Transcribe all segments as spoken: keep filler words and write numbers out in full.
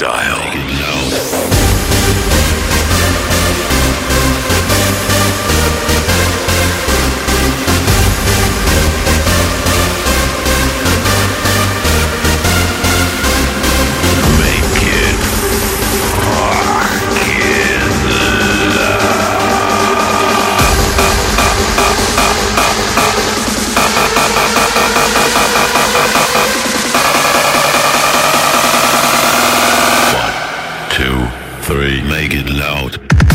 style. Make it loud. Three, make it loud.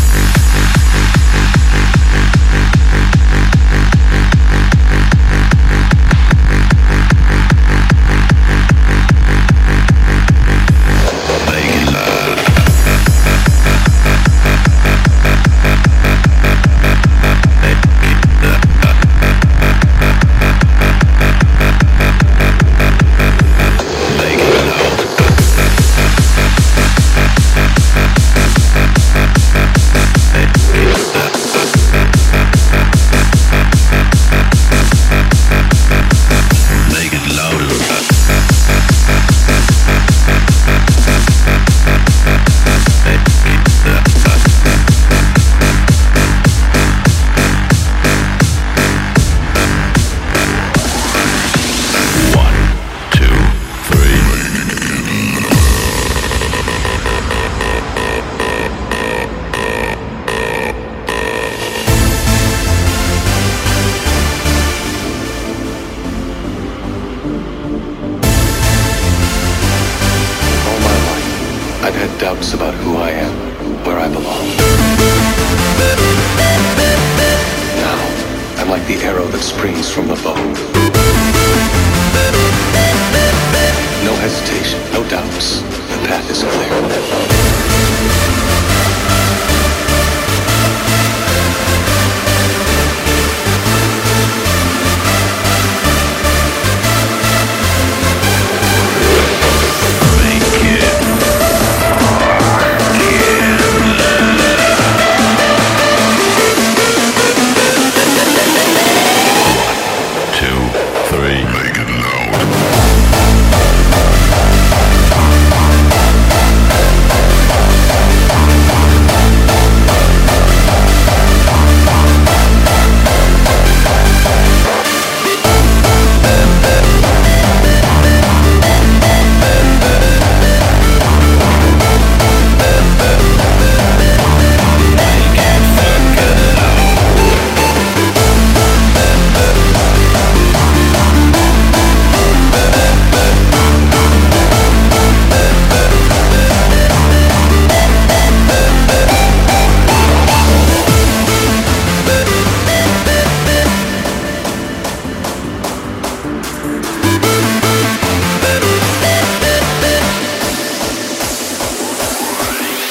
I've had doubts about who I am, where I belong. Now, I'm like the arrow that springs from the bow. No hesitation, no doubts. The path is clear.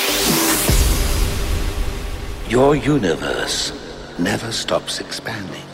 Your universe never stops expanding.